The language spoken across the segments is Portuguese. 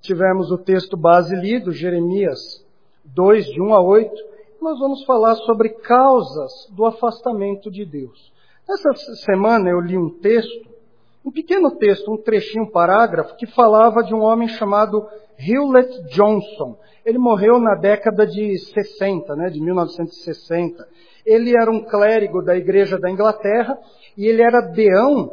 tivemos o texto base lido, Jeremias 2, de 1 a 8. Nós vamos falar sobre causas do afastamento de Deus. Essa semana eu li um texto, um pequeno texto, um trechinho, um parágrafo, que falava de um homem chamado Hewlett Johnson. Ele morreu na década de 60, de 1960. Ele era um clérigo da Igreja da Inglaterra e ele era deão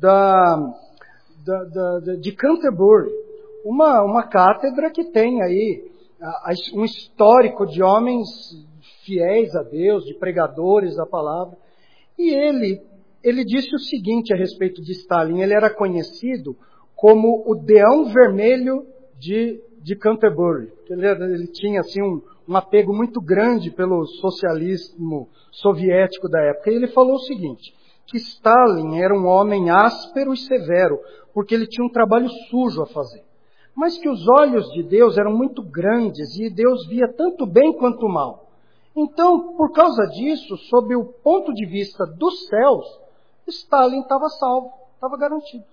de Canterbury, uma cátedra que tem aí um histórico de homens fiéis a Deus, de pregadores da palavra. E ele disse o seguinte a respeito de Stalin: ele era conhecido como o Deão Vermelho de Canterbury. Ele tinha assim um apego muito grande pelo socialismo soviético da época. E ele falou o seguinte, que Stalin era um homem áspero e severo, porque ele tinha um trabalho sujo a fazer. Mas que os olhos de Deus eram muito grandes e Deus via tanto bem quanto mal. Então, por causa disso, sob o ponto de vista dos céus, Stalin estava salvo, estava garantido.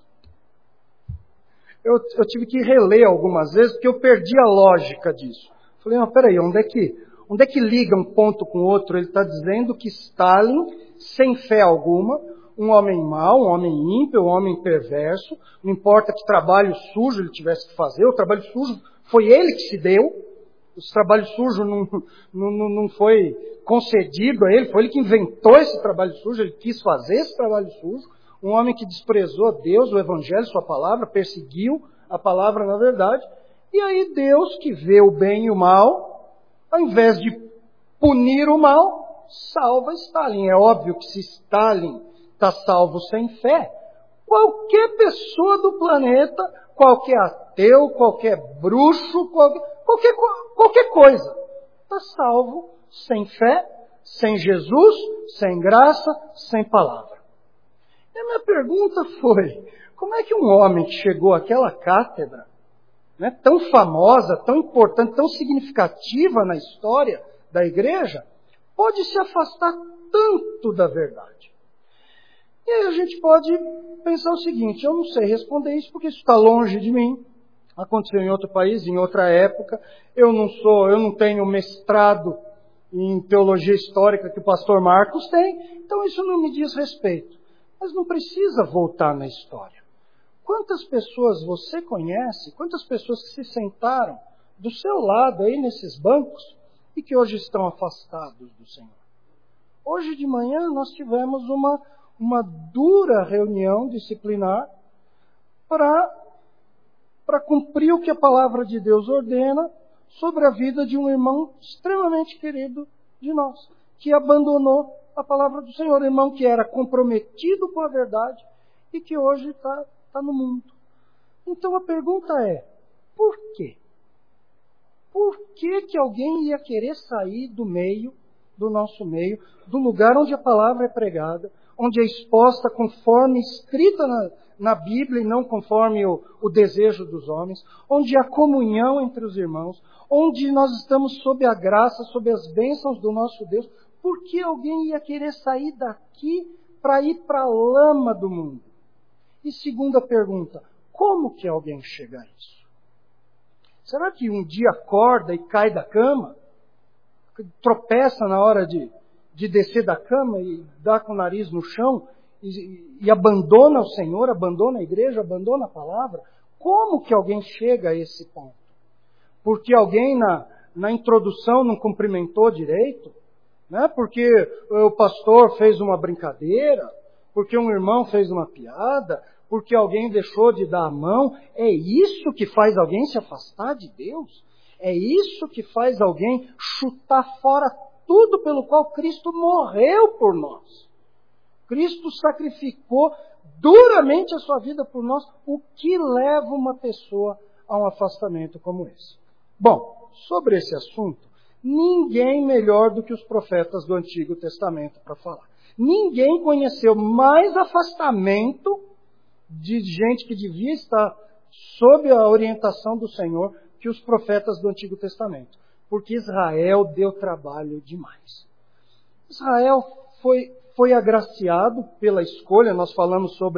Eu tive que reler algumas vezes, porque eu perdi a lógica disso. Falei, peraí, onde é que liga um ponto com o outro? Ele está dizendo que Stalin, sem fé alguma, um homem mau, um homem ímpio, um homem perverso, não importa que trabalho sujo ele tivesse que fazer, o trabalho sujo foi ele que se deu, o trabalho sujo não foi concedido a ele, foi ele que inventou esse trabalho sujo, ele quis fazer esse trabalho sujo, um homem que desprezou a Deus, o Evangelho, sua palavra, perseguiu a palavra na verdade, e aí Deus, que vê o bem e o mal, ao invés de punir o mal, salva Stalin. É óbvio que se Stalin está salvo sem fé, qualquer pessoa do planeta, qualquer ateu, qualquer bruxo, qualquer coisa, está salvo sem fé, sem Jesus, sem graça, sem palavra. E a minha pergunta foi, como é que um homem que chegou àquela cátedra, tão famosa, tão importante, tão significativa na história da igreja, pode se afastar tanto da verdade? E aí a gente pode pensar o seguinte, eu não sei responder isso porque isso está longe de mim, aconteceu em outro país, em outra época, eu não tenho mestrado em teologia histórica que o pastor Marcos tem, então isso não me diz respeito. Mas não precisa voltar na história. Quantas pessoas você conhece, quantas pessoas que se sentaram do seu lado aí nesses bancos e que hoje estão afastados do Senhor? Hoje de manhã nós tivemos uma dura reunião disciplinar para cumprir o que a palavra de Deus ordena sobre a vida de um irmão extremamente querido de nós, que abandonou a palavra do Senhor, irmão que era comprometido com a verdade e que hoje está no mundo. Então a pergunta é, por quê? Por que alguém ia querer sair do nosso meio, do lugar onde a palavra é pregada, onde é exposta conforme escrita na Bíblia e não conforme o desejo dos homens, onde há comunhão entre os irmãos, onde nós estamos sob a graça, sob as bênçãos do nosso Deus? Por que alguém ia querer sair daqui para ir para a lama do mundo? E segunda pergunta, como que alguém chega a isso? Será que um dia acorda e cai da cama? Tropeça na hora de descer da cama e dá com o nariz no chão e abandona o Senhor, abandona a igreja, abandona a palavra? Como que alguém chega a esse ponto? Porque alguém na introdução não cumprimentou direito? Porque o pastor fez uma brincadeira, porque um irmão fez uma piada, porque alguém deixou de dar a mão. É isso que faz alguém se afastar de Deus? É isso que faz alguém chutar fora tudo pelo qual Cristo morreu por nós? Cristo sacrificou duramente a sua vida por nós. O que leva uma pessoa a um afastamento como esse? Bom, sobre esse assunto, ninguém melhor do que os profetas do Antigo Testamento para falar. Ninguém conheceu mais afastamento de gente que devia estar sob a orientação do Senhor que os profetas do Antigo Testamento. Porque Israel deu trabalho demais. Israel foi agraciado pela escolha, nós falamos sobre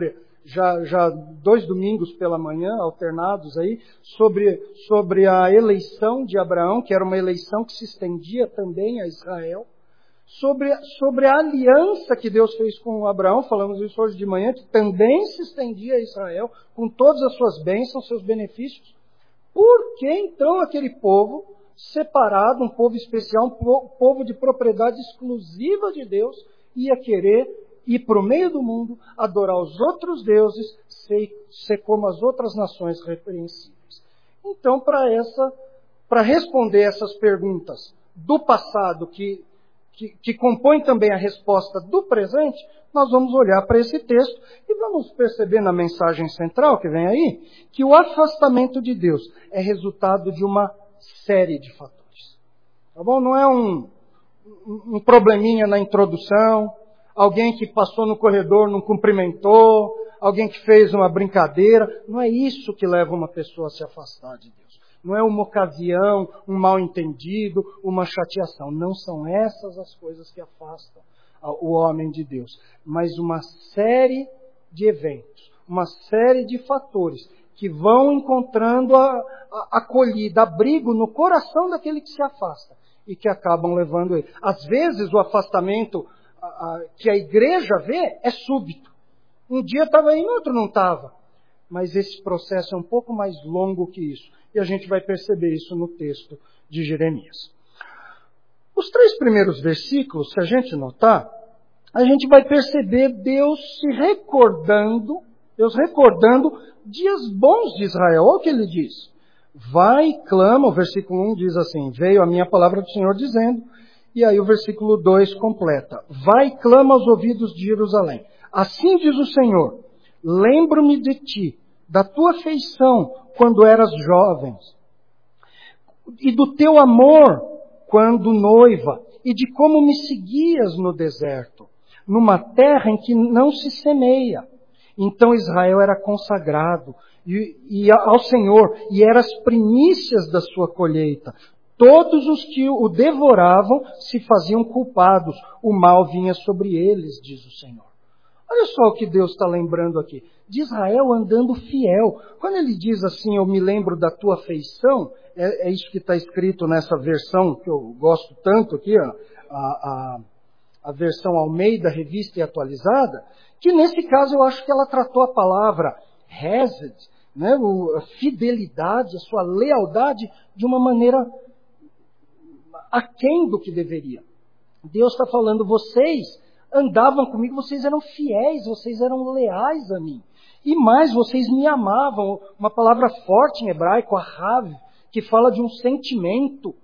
já 2 domingos pela manhã, alternados aí, sobre a eleição de Abraão, que era uma eleição que se estendia também a Israel, sobre a aliança que Deus fez com Abraão, falamos isso hoje de manhã, que também se estendia a Israel, com todas as suas bênçãos, seus benefícios. Por que então aquele povo separado, um povo especial, um povo de propriedade exclusiva de Deus, ia querer ir para o meio do mundo, adorar os outros deuses, ser como as outras nações repreensíveis? Então, para responder essas perguntas do passado, que compõem também a resposta do presente, nós vamos olhar para esse texto e vamos perceber na mensagem central que vem aí, que o afastamento de Deus é resultado de uma série de fatores. Tá bom? Não é um probleminha na introdução, alguém que passou no corredor não cumprimentou, alguém que fez uma brincadeira. Não é isso que leva uma pessoa a se afastar de Deus. Não é uma ocasião, um mal-entendido, uma chateação. Não são essas as coisas que afastam o homem de Deus. Mas uma série de eventos, uma série de fatores que vão encontrando acolhida, abrigo no coração daquele que se afasta e que acabam levando ele. Às vezes o afastamento que a igreja vê é súbito. Um dia estava aí, no outro não estava. Mas esse processo é um pouco mais longo que isso. E a gente vai perceber isso no texto de Jeremias. Os 3 primeiros versículos, se a gente notar, a gente vai perceber Deus recordando dias bons de Israel. Olha o que ele diz. Vai e clama, o versículo 1 diz assim, veio a minha palavra do Senhor dizendo, e aí o versículo 2 completa. Vai e clama aos ouvidos de Jerusalém. Assim diz o Senhor, lembro-me de ti, da tua afeição quando eras jovem, e do teu amor quando noiva, e de como me seguias no deserto, numa terra em que não se semeia. Então Israel era consagrado ao Senhor, e eram as primícias da sua colheita. Todos os que o devoravam se faziam culpados, o mal vinha sobre eles, diz o Senhor. Olha só o que Deus está lembrando aqui. De Israel andando fiel. Quando ele diz assim, eu me lembro da tua afeição, é isso que está escrito nessa versão que eu gosto tanto aqui, a versão Almeida, Revista e Atualizada, que nesse caso eu acho que ela tratou a palavra hesed, né, a fidelidade, a sua lealdade, de uma maneira aquém do que deveria. Deus está falando, vocês andavam comigo, vocês eram fiéis, vocês eram leais a mim. E mais, vocês me amavam. Uma palavra forte em hebraico, ahav, que fala de um sentimento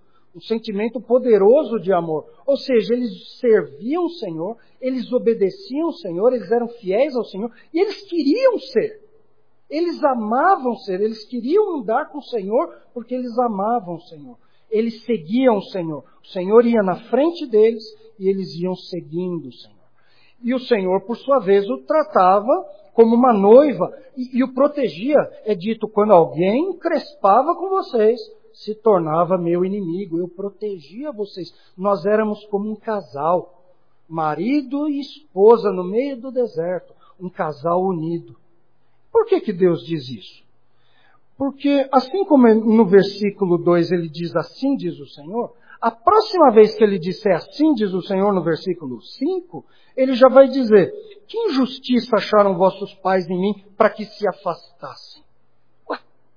poderoso de amor. Ou seja, eles serviam o Senhor, eles obedeciam o Senhor, eles eram fiéis ao Senhor, e eles queriam ser. Eles amavam ser, eles queriam andar com o Senhor, porque eles amavam o Senhor. Eles seguiam o Senhor. O Senhor ia na frente deles, e eles iam seguindo o Senhor. E o Senhor, por sua vez, o tratava como uma noiva e o protegia. É dito, quando alguém encrespava com vocês, se tornava meu inimigo. Eu protegia vocês. Nós éramos como um casal, marido e esposa no meio do deserto, um casal unido. Por que Deus diz isso? Porque assim como no versículo 2 ele diz, assim diz o Senhor, a próxima vez que ele disser assim diz o Senhor no versículo 5, ele já vai dizer, que injustiça acharam vossos pais em mim para que se afastassem? Ué,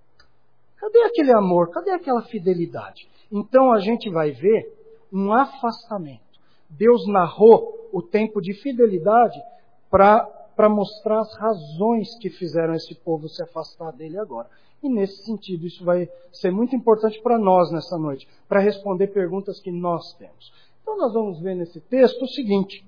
cadê aquele amor? Cadê aquela fidelidade? Então a gente vai ver um afastamento. Deus narrou o tempo de fidelidade para mostrar as razões que fizeram esse povo se afastar dele agora. E nesse sentido, isso vai ser muito importante para nós nessa noite, para responder perguntas que nós temos. Então nós vamos ver nesse texto o seguinte,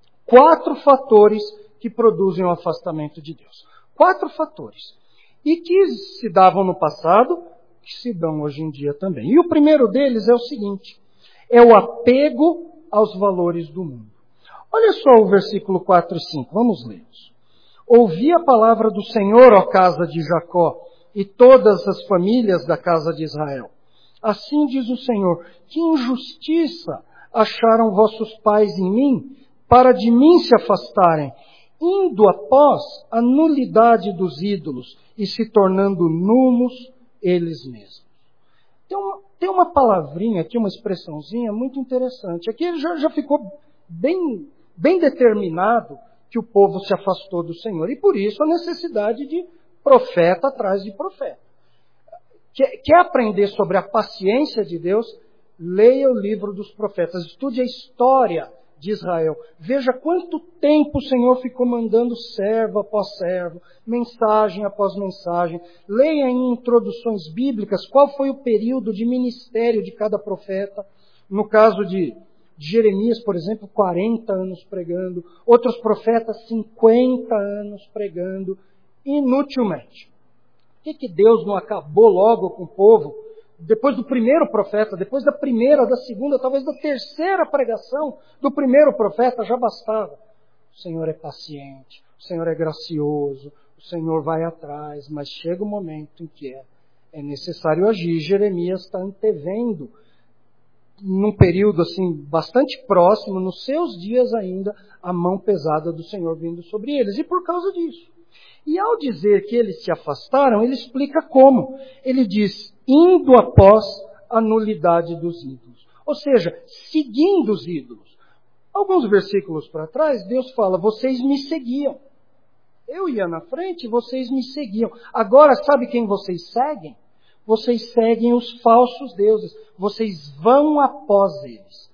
4 fatores que produzem o afastamento de Deus. 4 fatores. E que se davam no passado, que se dão hoje em dia também. E o primeiro deles é o seguinte, é o apego aos valores do mundo. Olha só o versículo 4 e 5, vamos lê-los. Ouvi a palavra do Senhor, ó casa de Jacó, e todas as famílias da casa de Israel. Assim diz o Senhor, que injustiça acharam vossos pais em mim, para de mim se afastarem, indo após a nulidade dos ídolos e se tornando nulos eles mesmos. Tem uma palavrinha aqui, uma expressãozinha muito interessante. Aqui ele já ficou bem determinado que o povo se afastou do Senhor. E por isso a necessidade de profeta atrás de profeta. Quer aprender sobre a paciência de Deus? Leia o livro dos profetas. Estude a história de Israel. Veja quanto tempo o Senhor ficou mandando servo após servo, mensagem após mensagem. Leia em introduções bíblicas qual foi o período de ministério de cada profeta. No caso de Jeremias, por exemplo, 40 anos pregando. Outros profetas, 50 anos pregando inutilmente. Por que Deus não acabou logo com o povo? Depois do primeiro profeta, depois da primeira, da segunda, talvez da terceira pregação do primeiro profeta, já bastava. O Senhor é paciente, o Senhor é gracioso, o Senhor vai atrás, mas chega um momento em que é necessário agir. Jeremias está antevendo, num período assim bastante próximo, nos seus dias ainda, a mão pesada do Senhor vindo sobre eles. E por causa disso. E ao dizer que eles se afastaram, ele explica como. Ele diz, indo após a nulidade dos ídolos. Ou seja, seguindo os ídolos. Alguns versículos para trás, Deus fala, vocês me seguiam. Eu ia na frente, vocês me seguiam. Agora, sabe quem vocês seguem? Vocês seguem os falsos deuses. Vocês vão após eles.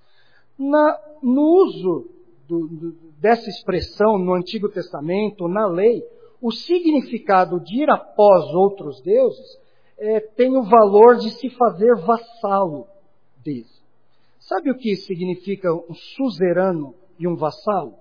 No uso dessa expressão no Antigo Testamento, na lei, o significado de ir após outros deuses tem o valor de se fazer vassalo deles. Sabe o que significa um suzerano e um vassalo?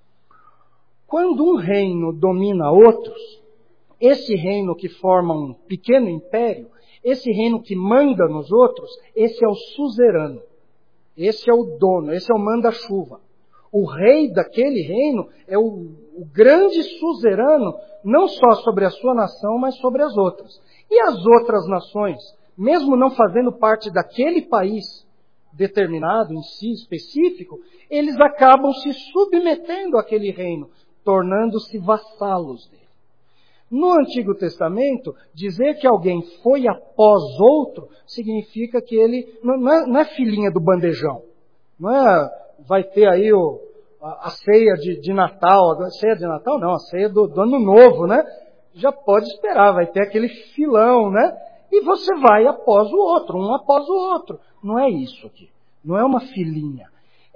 Quando um reino domina outros, esse reino que forma um pequeno império, esse reino que manda nos outros, esse é o suzerano. Esse é o dono, esse é o manda-chuva. O rei daquele reino é o grande suzerano, não só sobre a sua nação, mas sobre as outras. E as outras nações, mesmo não fazendo parte daquele país determinado, em si, específico, eles acabam se submetendo àquele reino, tornando-se vassalos dele. No Antigo Testamento, dizer que alguém foi após outro, significa que ele não é filhinha do bandejão. Não é, vai ter aí a ceia de Natal. A ceia de Natal não, a ceia do Ano Novo, né? Já pode esperar, vai ter aquele filão, né? E você vai após o outro, um após o outro. Não é isso aqui. Não é uma filhinha.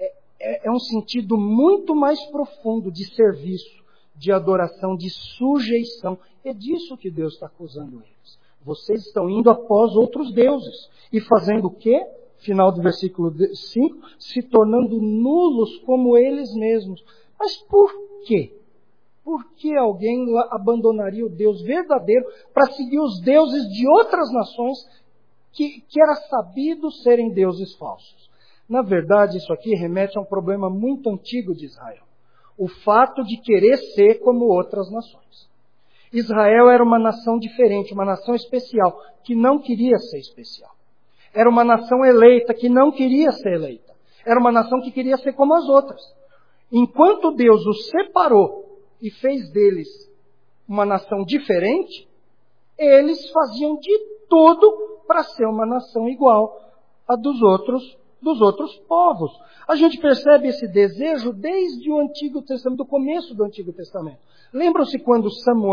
É um sentido muito mais profundo de serviço, de adoração, de sujeição. É disso que Deus está acusando eles. Vocês estão indo após outros deuses. E fazendo o quê? Final do versículo 5, se tornando nulos como eles mesmos. Mas por quê? Por que alguém abandonaria o Deus verdadeiro para seguir os deuses de outras nações que era sabido serem deuses falsos? Na verdade, isso aqui remete a um problema muito antigo de Israel. O fato de querer ser como outras nações. Israel era uma nação diferente, uma nação especial, que não queria ser especial. Era uma nação eleita que não queria ser eleita. Era uma nação que queria ser como as outras. Enquanto Deus os separou e fez deles uma nação diferente, eles faziam de tudo para ser uma nação igual a dos outros povos. A gente percebe esse desejo desde o Antigo Testamento, do começo do Antigo Testamento. Lembram-se quando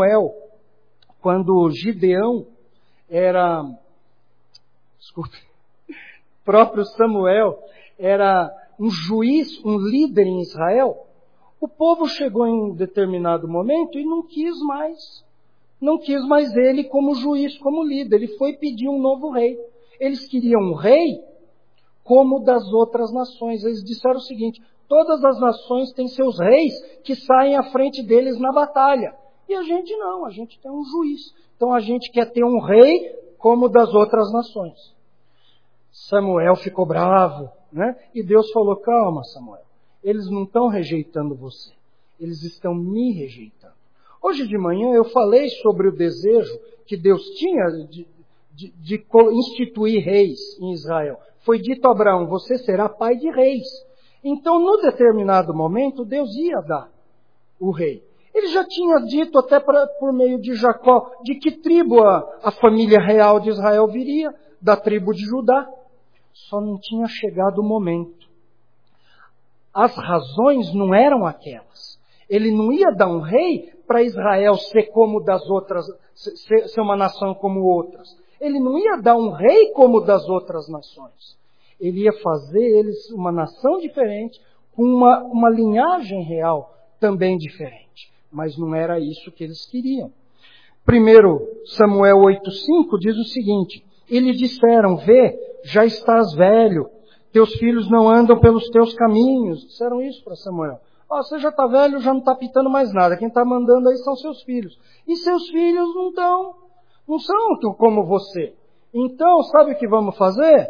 Gideão era... Desculpe. Próprio Samuel era um juiz, um líder em Israel. O povo chegou em um determinado momento e não quis mais ele como juiz, como líder. Ele foi pedir um novo rei. Eles queriam um rei como das outras nações. Eles disseram o seguinte, todas as nações têm seus reis que saem à frente deles na batalha. E a gente não, a gente tem um juiz. Então a gente quer ter um rei como das outras nações. Samuel ficou bravo, né? E Deus falou, calma Samuel, eles não estão rejeitando você, eles estão me rejeitando. Hoje de manhã eu falei sobre o desejo que Deus tinha de instituir reis em Israel. Foi dito a Abraão, você será pai de reis. Então, no determinado momento, Deus ia dar o rei. Ele já tinha dito até por meio de Jacó de que tribo a família real de Israel viria, da tribo de Judá. Só não tinha chegado o momento. As razões não eram aquelas. Ele não ia dar um rei para Israel ser como das outras, ser uma nação como outras. Ele não ia dar um rei como das outras nações. Ele ia fazer eles uma nação diferente, com uma linhagem real também diferente. Mas não era isso que eles queriam. 1 Samuel 8,5 diz o seguinte: e lhe disseram, vê, já estás velho, teus filhos não andam pelos teus caminhos. Disseram isso para Samuel. Você já está velho, já não está pitando mais nada. Quem está mandando aí são seus filhos. E seus filhos não são como você. Então, sabe o que vamos fazer?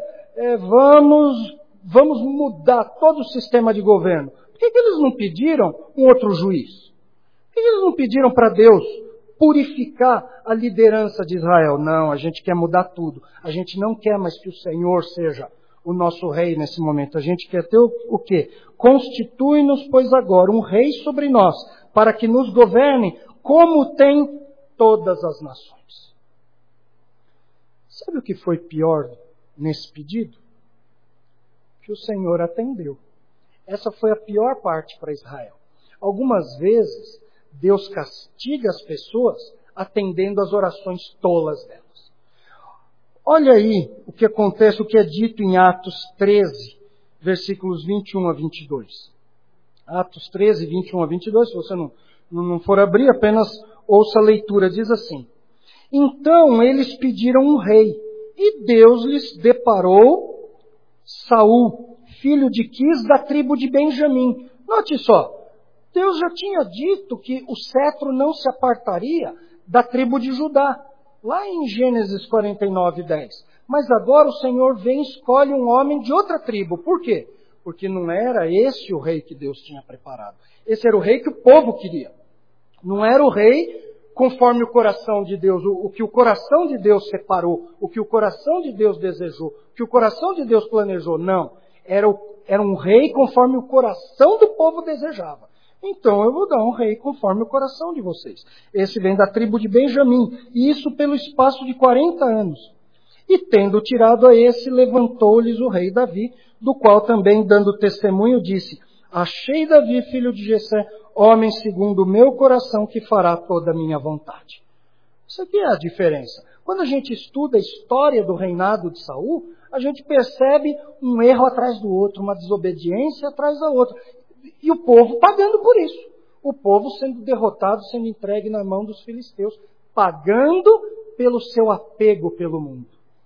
Vamos mudar todo o sistema de governo. Por que eles não pediram um outro juiz? Por que eles não pediram para Deus purificar a liderança de Israel? Não, a gente quer mudar tudo. A gente não quer mais que o Senhor seja o nosso rei nesse momento. A gente quer ter o quê? Constitui-nos, pois agora, um rei sobre nós, para que nos governe como tem todas as nações. Sabe o que foi pior nesse pedido? Que o Senhor atendeu. Essa foi a pior parte para Israel. Algumas vezes, Deus castiga as pessoas atendendo às orações tolas delas. Olha aí o que acontece, o que é dito em Atos 13, versículos 21 a 22. Atos 13, 21 a 22, se você não for abrir, apenas ouça a leitura, diz assim: então eles pediram um rei, e Deus lhes deparou Saul, filho de Quis, da tribo de Benjamim. Note só, Deus já tinha dito que o cetro não se apartaria da tribo de Judá, lá em Gênesis 49, 10. Mas agora o Senhor vem e escolhe um homem de outra tribo. Por quê? Porque não era esse o rei que Deus tinha preparado. Esse era o rei que o povo queria. Não era o rei conforme o coração de Deus, o que o coração de Deus separou, o que o coração de Deus desejou, o que o coração de Deus planejou. Não. Era um rei conforme o coração do povo desejava. Então eu vou dar um rei conforme o coração de vocês. Esse vem da tribo de Benjamim, e isso pelo espaço de 40 anos. E tendo tirado a esse, levantou-lhes o rei Davi, do qual também, dando testemunho, disse: achei Davi, filho de Jessé, homem segundo o meu coração, que fará toda a minha vontade. Isso aqui é a diferença. Quando a gente estuda a história do reinado de Saul, a gente percebe um erro atrás do outro, uma desobediência atrás da outra. E o povo pagando por isso. O povo sendo derrotado, sendo entregue na mão dos filisteus, pagando pelo seu apego pelo mundo.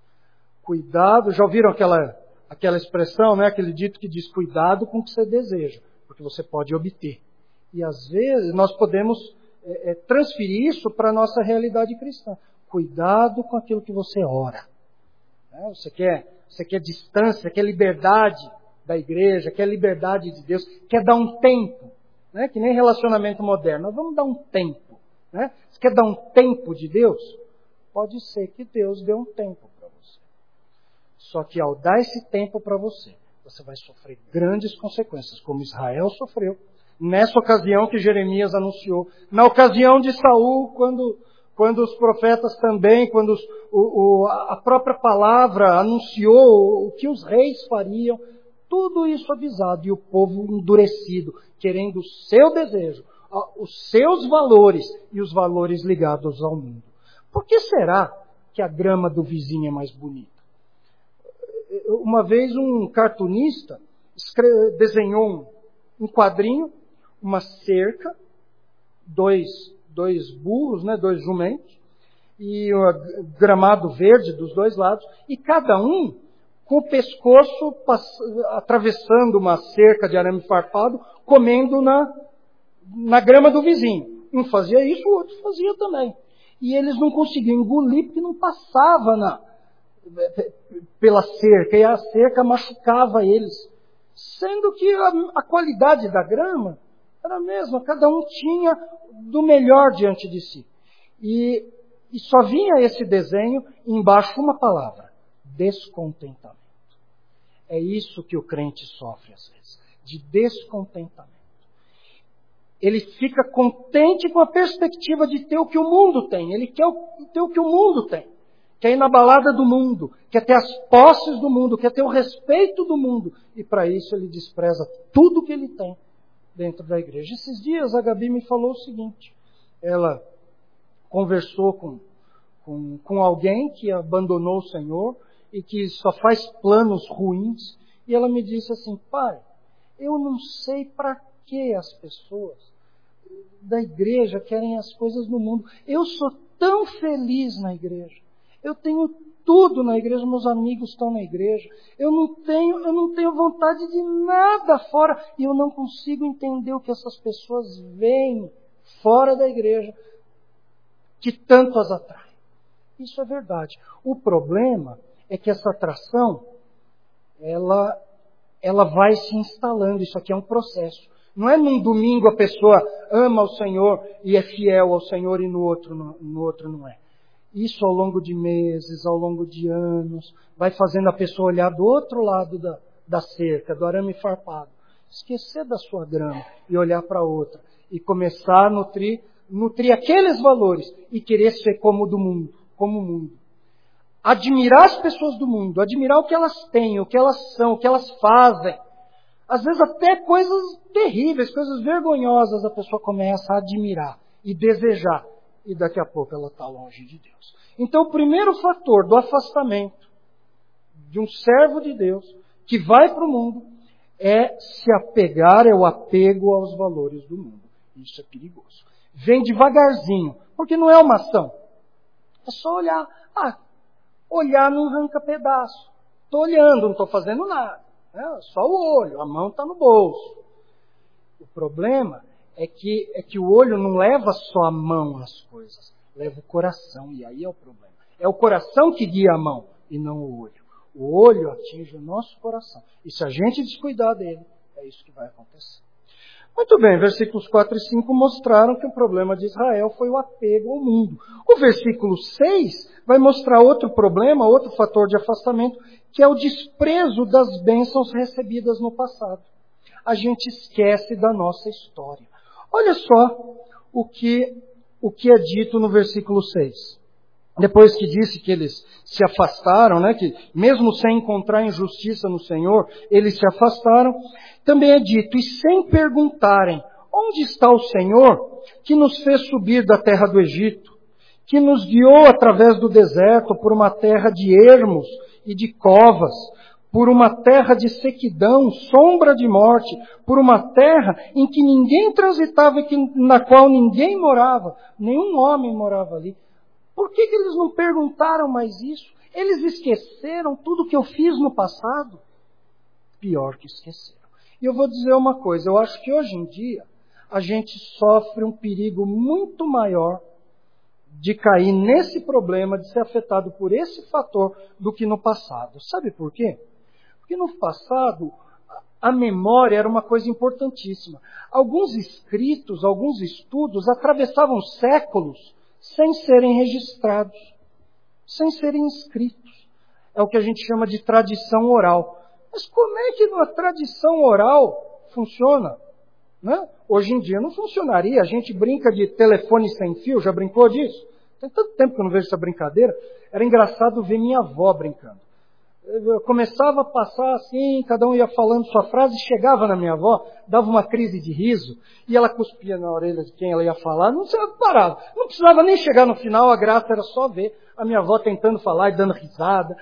Cuidado, já ouviram aquela expressão, né? Aquele dito que diz: cuidado com o que você deseja, porque você pode obter. E às vezes nós podemos transferir isso para a nossa realidade cristã. Cuidado com aquilo que você ora. Você quer distância, quer liberdade da igreja, quer liberdade de Deus, quer dar um tempo, né? Que nem relacionamento moderno. Nós vamos dar um tempo. Né? Você quer dar um tempo de Deus? Pode ser que Deus dê um tempo para você. Só que ao dar esse tempo para você, você vai sofrer grandes consequências, como Israel sofreu. Nessa ocasião que Jeremias anunciou, na ocasião de Saul, quando os profetas também, quando a própria palavra anunciou o que os reis fariam, tudo isso avisado, e o povo endurecido, querendo o seu desejo, os seus valores e os valores ligados ao mundo. Por que será que a grama do vizinho é mais bonita? Uma vez um cartunista desenhou um quadrinho, uma cerca, dois burros, né, dois jumentos, e o gramado verde dos dois lados, e cada um com o pescoço atravessando uma cerca de arame farpado, comendo na grama do vizinho. Um fazia isso, o outro fazia também. E eles não conseguiam engolir porque não passava pela cerca, e a cerca machucava eles. Sendo que a qualidade da grama era a mesma, cada um tinha do melhor diante de si. E só vinha esse desenho embaixo uma palavra: descontentamento. É isso que o crente sofre às vezes, de descontentamento. ele fica contente com a perspectiva de ter o que o mundo tem. Ele quer ter o que o mundo tem. Quer ir na balada do mundo, quer ter as posses do mundo, quer ter o respeito do mundo. E para isso ele despreza tudo que ele tem dentro da igreja. Esses dias a Gabi me falou o seguinte. Ela conversou com alguém que abandonou o Senhor e que só faz planos ruins. E ela me disse assim, pai, eu não sei para que as pessoas da igreja querem as coisas no mundo. Eu sou tão feliz na igreja. Eu tenho tudo na igreja, meus amigos estão na igreja. Eu não tenho vontade de nada fora. E eu não consigo entender o que essas pessoas veem fora da igreja que tanto as atrai. Isso é verdade. O problema é que essa atração, ela vai se instalando. Isso aqui é um processo. Não é num domingo a pessoa ama o Senhor e é fiel ao Senhor e no outro não é. Isso ao longo de meses, ao longo de anos, vai fazendo a pessoa olhar do outro lado da cerca, do arame farpado. Esquecer da sua grama e olhar para outra. E começar a nutrir aqueles valores e querer ser como o mundo. Admirar as pessoas do mundo, admirar o que elas têm, o que elas são, o que elas fazem. Às vezes até coisas terríveis, coisas vergonhosas a pessoa começa a admirar e desejar. E daqui a pouco ela está longe de Deus. Então o primeiro fator do afastamento de um servo de Deus que vai para o mundo é se apegar, é o apego aos valores do mundo. Isso é perigoso. Vem devagarzinho, porque não é uma ação. É só olhar. Olhar não arranca pedaço. Estou olhando, não estou fazendo nada. É só o olho, a mão está no bolso. O problema é que o olho não leva só a mão às coisas, leva o coração, e aí é o problema. É o coração que guia a mão, e não o olho. O olho atinge o nosso coração. E se a gente descuidar dele, é isso que vai acontecer. Muito bem, versículos 4 e 5 mostraram que o problema de Israel foi o apego ao mundo. O versículo 6 vai mostrar outro problema, outro fator de afastamento, que é o desprezo das bênçãos recebidas no passado. A gente esquece da nossa história. Olha só o que é dito no versículo 6. Depois que disse que eles se afastaram, que mesmo sem encontrar injustiça no Senhor, eles se afastaram, também é dito, e sem perguntarem, onde está o Senhor que nos fez subir da terra do Egito, que nos guiou através do deserto por uma terra de ermos e de covas, por uma terra de sequidão, sombra de morte, por uma terra em que ninguém transitava e na qual ninguém morava, nenhum homem morava ali. Por que eles não perguntaram mais isso? Eles esqueceram tudo que eu fiz no passado? Pior que esqueceram. E eu vou dizer uma coisa, eu acho que hoje em dia a gente sofre um perigo muito maior de cair nesse problema, de ser afetado por esse fator, do que no passado. Sabe por quê? Porque no passado, a memória era uma coisa importantíssima. Alguns escritos, alguns estudos atravessavam séculos sem serem registrados, sem serem escritos. É o que a gente chama de tradição oral. Mas como é que a tradição oral funciona? Hoje em dia não funcionaria. A gente brinca de telefone sem fio, já brincou disso? Tem tanto tempo que eu não vejo essa brincadeira. Era engraçado ver minha avó brincando. Eu começava a passar assim, cada um ia falando sua frase, chegava na minha avó, dava uma crise de riso, e ela cuspia na orelha de quem ela ia falar, não parava. Não precisava nem chegar no final, a graça era só ver a minha avó tentando falar e dando risada.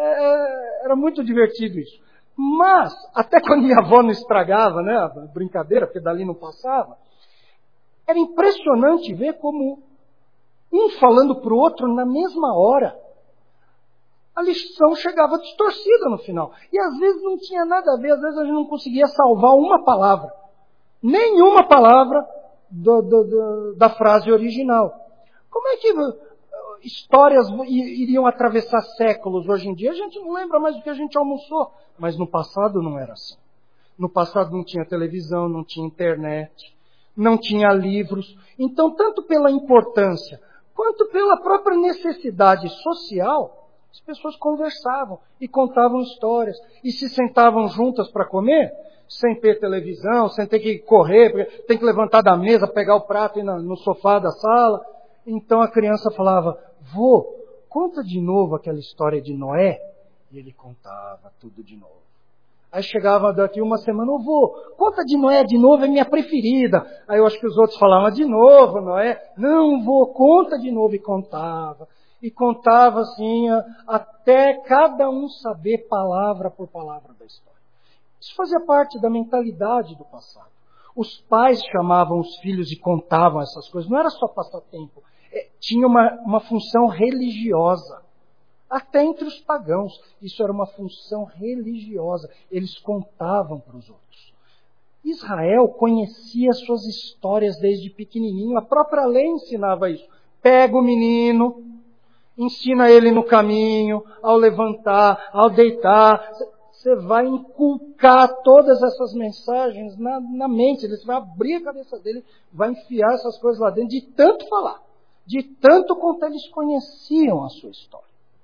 Era muito divertido isso. Mas, até quando minha avó não estragava, a brincadeira, porque dali não passava, era impressionante ver como um falando para o outro na mesma hora. A lição chegava distorcida no final. E às vezes não tinha nada a ver, às vezes a gente não conseguia salvar uma palavra. Nenhuma palavra da frase original. Como é que histórias iriam atravessar séculos hoje em dia? A gente não lembra mais do que a gente almoçou. Mas no passado não era assim. No passado não tinha televisão, não tinha internet, não tinha livros. Então, tanto pela importância quanto pela própria necessidade social, As pessoas conversavam e contavam histórias. E se sentavam juntas para comer, sem ter televisão, sem ter que correr, porque tem que levantar da mesa, pegar o prato e ir no sofá da sala. Então a criança falava, vô, conta de novo aquela história de Noé. E ele contava tudo de novo. Aí chegava daqui uma semana, vô, conta de Noé de novo, é minha preferida. Aí eu acho que os outros falavam, de novo, Noé. Não, vô, conta de novo. E contava. E contava assim, até cada um saber palavra por palavra da história. Isso fazia parte da mentalidade do passado. Os pais chamavam os filhos e contavam essas coisas. Não era só passatempo. Tinha uma função religiosa. Até entre os pagãos, isso era uma função religiosa. Eles contavam para os outros. Israel conhecia suas histórias desde pequenininho. A própria lei ensinava isso. Pega o menino, ensina ele no caminho, ao levantar, ao deitar. Você vai inculcar todas essas mensagens na mente. Você vai abrir a cabeça dele, vai enfiar essas coisas lá dentro, de tanto falar. De tanto quanto eles conheciam a sua história.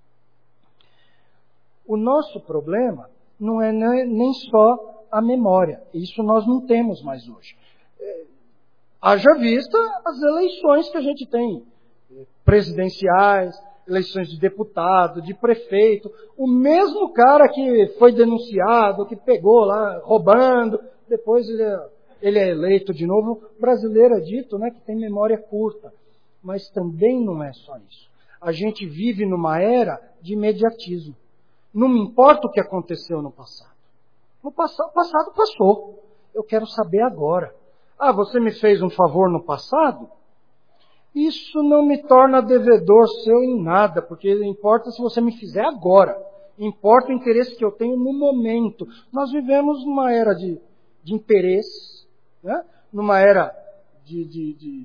O nosso problema não é nem só a memória. Isso nós não temos mais hoje. Haja vista as eleições que a gente tem. Presidenciais, eleições de deputado, de prefeito. O mesmo cara que foi denunciado, que pegou lá roubando, depois ele é eleito de novo. O brasileiro é dito, né, que tem memória curta. Mas também não é só isso. A gente vive numa era de imediatismo. Não me importa o que aconteceu no passado. O passado passou. Eu quero saber agora. Ah, você me fez um favor no passado? Isso não me torna devedor seu em nada, porque importa se você me fizer agora. Importa o interesse que eu tenho no momento. Nós vivemos numa era de interesse, né? Numa era de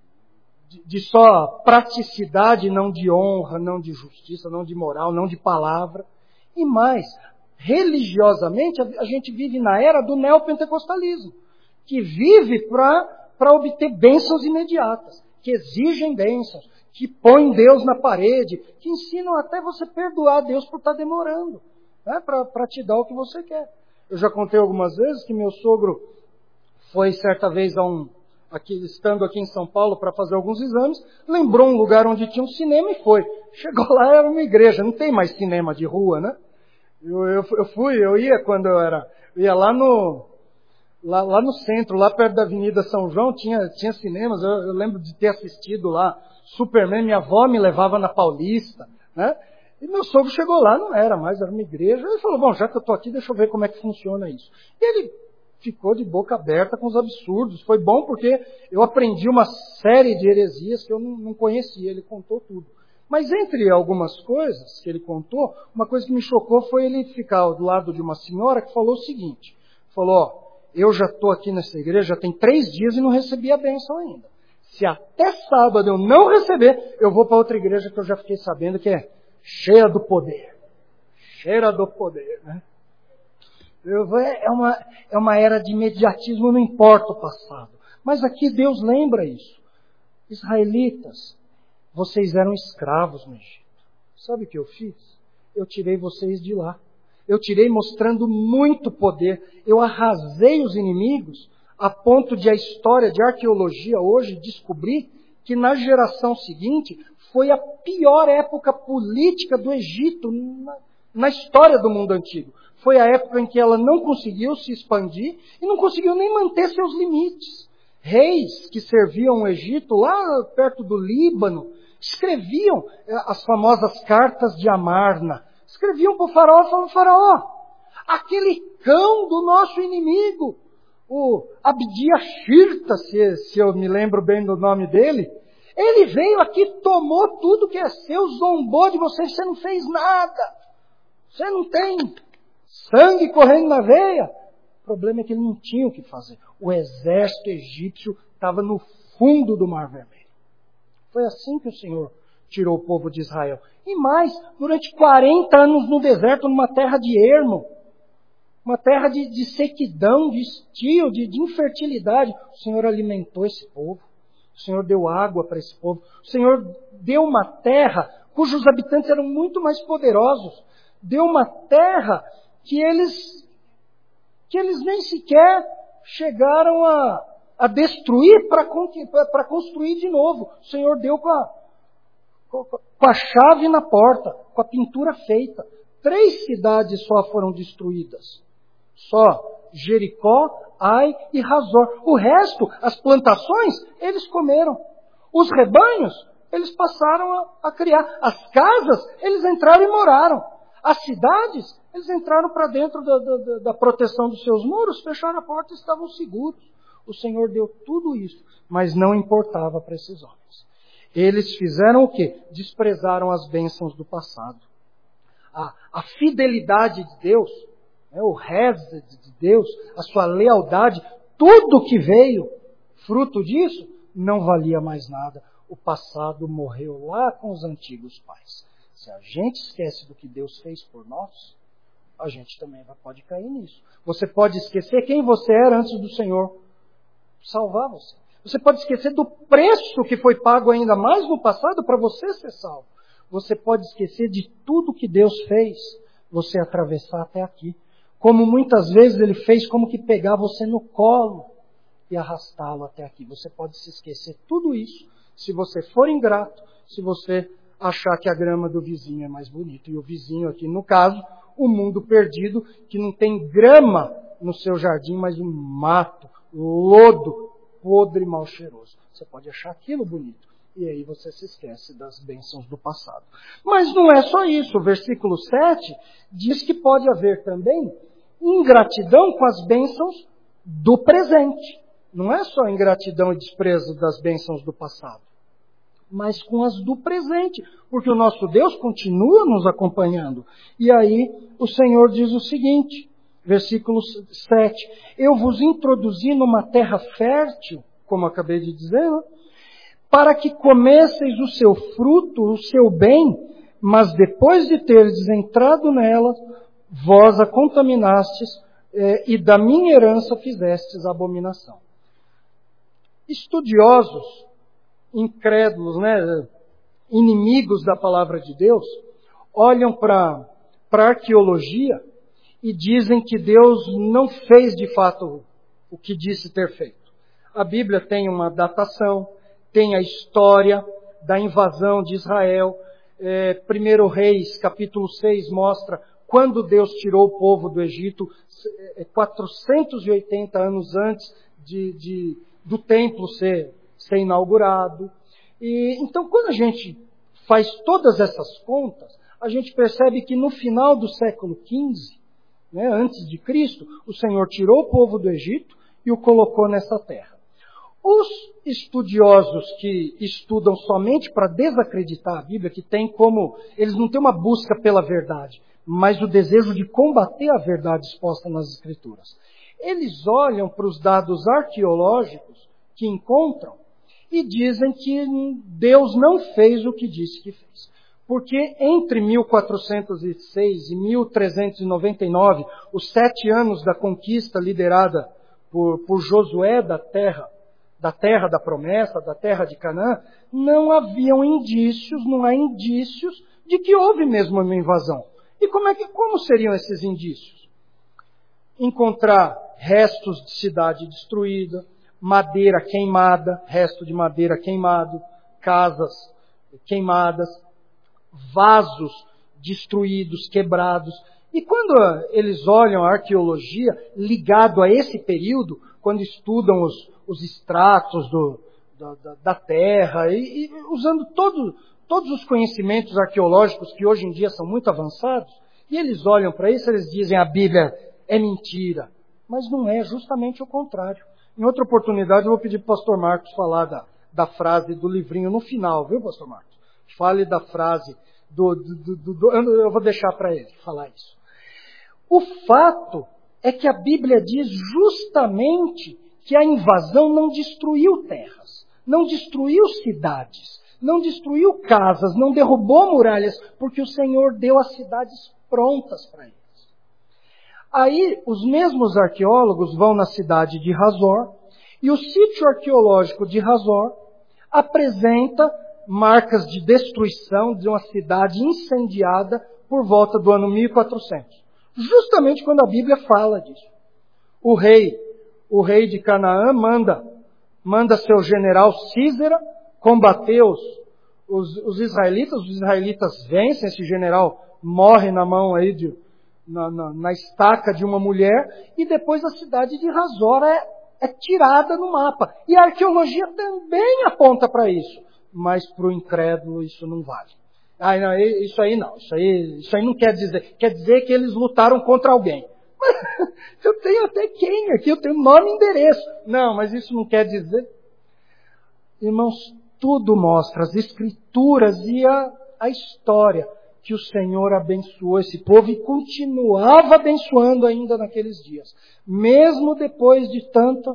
só praticidade, não de honra, não de justiça, não de moral, não de palavra. E mais, religiosamente, a gente vive na era do neopentecostalismo, que vive para obter bênçãos imediatas, que exigem bênçãos, que põem Deus na parede, que ensinam até você perdoar Deus por estar demorando, né, para te dar o que você quer. Eu já contei algumas vezes que meu sogro foi certa vez estando aqui em São Paulo para fazer alguns exames, lembrou um lugar onde tinha um cinema e foi. Chegou lá, era uma igreja, não tem mais cinema de rua, né? Eu ia lá no centro, lá perto da Avenida São João, tinha cinemas, eu lembro de ter assistido lá Superman, minha avó me levava na Paulista, né? E meu sogro chegou lá, não era mais, era uma igreja, ele falou, bom, já que eu estou aqui, deixa eu ver como é que funciona isso. E ele ficou de boca aberta com os absurdos. Foi bom porque eu aprendi uma série de heresias que eu não conhecia. Ele contou tudo. Mas entre algumas coisas que ele contou, uma coisa que me chocou foi ele ficar do lado de uma senhora que falou o seguinte. Falou, eu já estou aqui nessa igreja, já tem 3 dias e não recebi a bênção ainda. Se até sábado eu não receber, eu vou para outra igreja que eu já fiquei sabendo que é cheia do poder. Cheia do poder, né? É uma era de imediatismo, não importa o passado. Mas aqui Deus lembra isso. Israelitas, vocês eram escravos no Egito. Sabe o que eu fiz? Eu tirei vocês de lá. Eu tirei mostrando muito poder. Eu arrasei os inimigos a ponto de a história de arqueologia hoje descobrir que na geração seguinte foi a pior época política do Egito na história do mundo antigo. Foi a época em que ela não conseguiu se expandir e não conseguiu nem manter seus limites. Reis que serviam o Egito, lá perto do Líbano, escreviam as famosas cartas de Amarna. Escreviam para o faraó, falavam, faraó, aquele cão do nosso inimigo, o Abdias-Shirta, se eu me lembro bem do nome dele, ele veio aqui, tomou tudo que é seu, zombou de você, você não fez nada. Você não tem sangue correndo na veia. O problema é que ele não tinha o que fazer. O exército egípcio estava no fundo do Mar Vermelho. Foi assim que o Senhor tirou o povo de Israel. E mais, durante 40 anos no deserto, numa terra de ermo, uma terra de sequidão, de estio, de infertilidade, o Senhor alimentou esse povo. O Senhor deu água para esse povo. O Senhor deu uma terra cujos habitantes eram muito mais poderosos. Deu uma terra que eles nem sequer chegaram a destruir para construir de novo. O Senhor deu com a chave na porta, com a pintura feita. 3 cidades só foram destruídas. Só Jericó, Ai e Hazor. O resto, as plantações, eles comeram. Os rebanhos, eles passaram a criar. As casas, eles entraram e moraram. As cidades, eles entraram para dentro da proteção dos seus muros, fecharam a porta e estavam seguros. O Senhor deu tudo isso, mas não importava para esses homens. Eles fizeram o quê? Desprezaram as bênçãos do passado. A fidelidade de Deus, o resto de Deus, a sua lealdade, tudo que veio fruto disso, não valia mais nada. O passado morreu lá com os antigos pais. Se a gente esquece do que Deus fez por nós, a gente também pode cair nisso. Você pode esquecer quem você era antes do Senhor salvar você. Você pode esquecer do preço que foi pago ainda mais no passado para você ser salvo. Você pode esquecer de tudo que Deus fez, você atravessar até aqui. Como muitas vezes Ele fez, como que pegar você no colo e arrastá-lo até aqui. Você pode se esquecer tudo isso, se você for ingrato, se você achar que a grama do vizinho é mais bonita. E o vizinho aqui, no caso, o mundo perdido, que não tem grama no seu jardim, mas um mato, lodo, podre e mal cheiroso. Você pode achar aquilo bonito. E aí você se esquece das bênçãos do passado. Mas não é só isso. O versículo 7 diz que pode haver também ingratidão com as bênçãos do presente. Não é só ingratidão e desprezo das bênçãos do passado, mas com as do presente. Porque o nosso Deus continua nos acompanhando. E aí o Senhor diz o seguinte, versículo 7. Eu vos introduzi numa terra fértil, como acabei de dizer, né? Para que comesseis o seu fruto, o seu bem, mas depois de terdes entrado nela, vós a contaminastes e da minha herança fizestes abominação. Estudiosos, incrédulos, né, inimigos da palavra de Deus, olham para a arqueologia e dizem que Deus não fez de fato o que disse ter feito. A Bíblia tem uma datação, tem a história da invasão de Israel. 1 Reis, capítulo 6, mostra quando Deus tirou o povo do Egito, 480 anos antes do templo ser inaugurado. E, então, quando a gente faz todas essas contas, a gente percebe que no final do século XV, né, antes de Cristo, o Senhor tirou o povo do Egito e o colocou nessa terra. Os estudiosos que estudam somente para desacreditar a Bíblia, que tem como, eles não têm uma busca pela verdade, mas o desejo de combater a verdade exposta nas Escrituras. Eles olham para os dados arqueológicos que encontram e dizem que Deus não fez o que disse que fez. Porque entre 1406 e 1399, os 7 anos da conquista liderada por Josué da terra da promessa, da terra de Canaã, não há indícios de que houve mesmo uma invasão. E como seriam esses indícios? Encontrar restos de cidade destruída, madeira queimada, resto de madeira queimado, casas queimadas, vasos destruídos, quebrados. E quando eles olham a arqueologia ligado a esse período, quando estudam os estratos da terra, e usando todos os conhecimentos arqueológicos que hoje em dia são muito avançados, e eles olham para isso, eles dizem a Bíblia é mentira. Mas não é, justamente o contrário. Em outra oportunidade eu vou pedir para o pastor Marcos falar da frase do livrinho no final, viu, pastor Marcos? Fale da frase eu vou deixar para ele falar isso. O fato é que a Bíblia diz justamente que a invasão não destruiu terras, não destruiu cidades, não destruiu casas, não derrubou muralhas, porque o Senhor deu as cidades prontas para eles. Aí os mesmos arqueólogos vão na cidade de Hazor, e o sítio arqueológico de Hazor apresenta marcas de destruição de uma cidade incendiada por volta do ano 1400. Justamente quando a Bíblia fala disso. O rei de Canaã manda seu general Císera combater os israelitas. Os israelitas vencem, esse general morre na mão aí na estaca de uma mulher, e depois a cidade de Hazor é tirada no mapa. E a arqueologia também aponta para isso. Mas para o incrédulo isso não vale. Não, isso aí não. Isso aí não quer dizer. Quer dizer que eles lutaram contra alguém. Eu tenho até quem aqui, eu tenho nome e endereço. Não, mas isso não quer dizer. Irmãos, tudo mostra, as escrituras e a história, que o Senhor abençoou esse povo e continuava abençoando ainda naqueles dias. Mesmo depois de